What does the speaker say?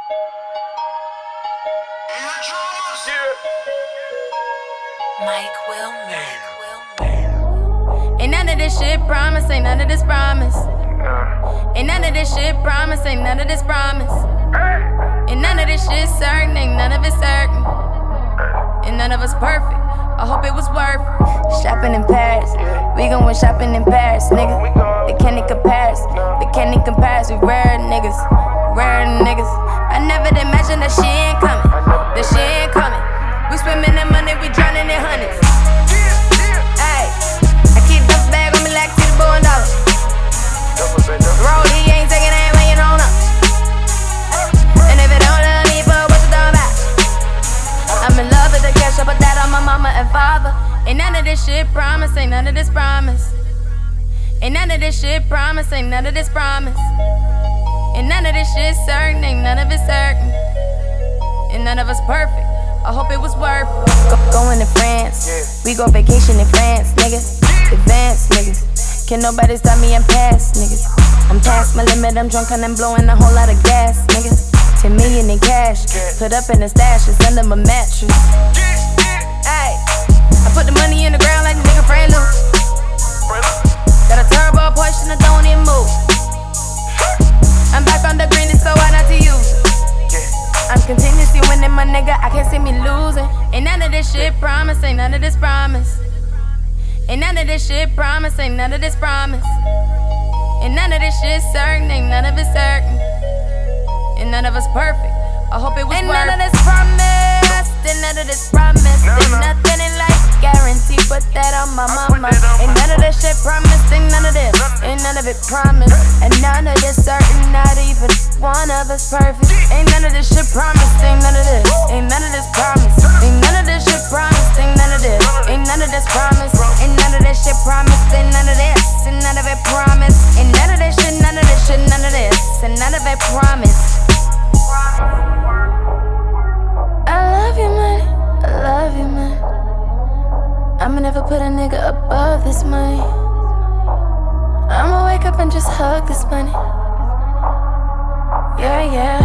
Mike Willman. Ain't none of this shit promise, ain't none of this promise. Ain't none of this shit promise, ain't none of this promise. Ain't none of this shit certain, ain't none of it certain. And none of us perfect, I hope it was worth it. Shopping in Paris, we going shopping in Paris, nigga. They can't even compare us, they can't even compare us. We rare niggas, rare niggas. I never did imagine that shit ain't coming, that shit ain't coming. We swimming in money, we drowning in hundreds. Ayy, I keep the bag on me like to the $1 billion. Rollie ain't taking that when you don't know. And if it don't love me for what you talking about, I'm in love with the cash, I put that on my mama and father. Ain't none of this shit promise, ain't none of this promise. Ain't none of this shit promise, ain't none of this promise. And none of this shit certain, ain't none of it certain. And none of us perfect, I hope it was worth it. Going to France, we go vacation in France, nigga. Advanced, niggas. Can nobody stop me, I'm past, niggas. I'm past my limit, I'm drunk and I'm blowing a whole lot of gas, nigga. 10 million in cash, put up in the stash, it's under my mattress. Ayy, I put the money in the ground like the nigga Fran Lou. Got a turbo Porsche and I don't even move. I'm back on the green, it's so hard not to use it. I'm continuously winning, my nigga, I can't see me losing. Ain't none of this shit promise, ain't none of this promise. Ain't none of this shit promise, ain't none of this promise. Ain't none of this shit certain, ain't none of it certain. And none of us perfect, I hope it was worth it. Ain't none of this promise, ain't none of this promise. Ain't nothing in life guaranteed, put that on my mama. Ain't none of this shit promised, ain't none of this. Ain't none of it promised, and none of this certain, not even one of us perfect. Ain't none of this shit promised, ain't none of this. Ain't none of this promised, ain't none of this shit promised, ain't none of this. Ain't none of this promised, ain't none of this shit promised, ain't none of this. And none of it promised, ain't none of this shit, none of this shit, none of this. And none of it promised. I love you, man, I love you, man. I'ma never put a nigga above this money. I'ma wake up and just hug this money. Yeah, yeah.